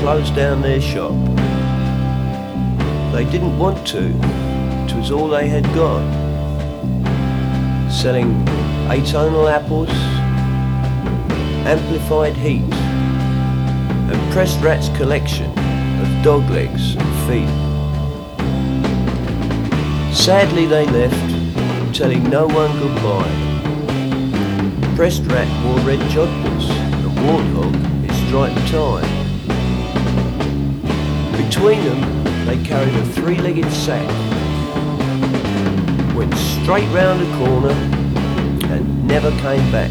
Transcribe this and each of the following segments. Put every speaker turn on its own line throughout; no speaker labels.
closed down their shop. They didn't want to, it was all they had got. Selling atonal apples, amplified heat, and Pressed Rat's collection of dog legs and feet. Sadly they left, telling no one goodbye. Pressed Rat wore red jodhpurs, and Warthog his striped tie. Between them they carried a three-legged sack, went straight round a corner and never came back.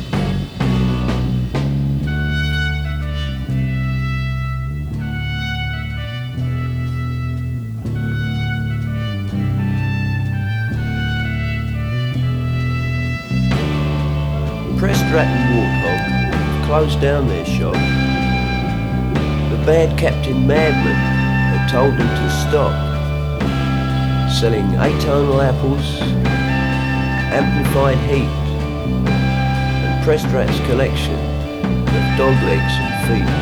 Pressed Rat and Warthog closed down their shop. The bad Captain Madman had told them to stop, selling atonal apples, amplified heat, and Pressed Rat's collection of dog legs and feet.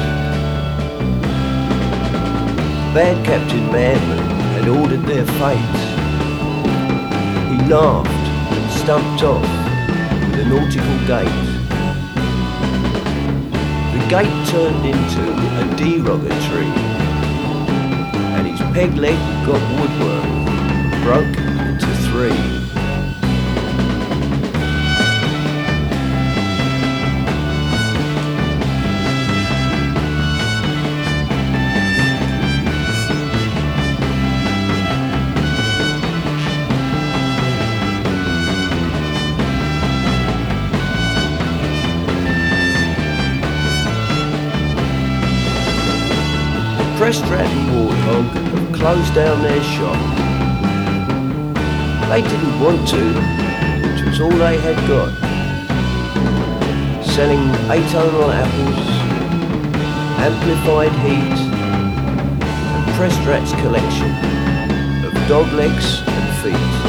Bad Captain Madman had ordered their fate. He laughed and stumped off with a nautical gait. The gate turned into a derogatory, and his peg leg got woodworm, broke into three. Pressed Rat and Warthog have closed down their shop. They didn't want to, it was all they had got. Selling atonal apples, amplified heat, and Pressed Rat's collection of dog legs and feet.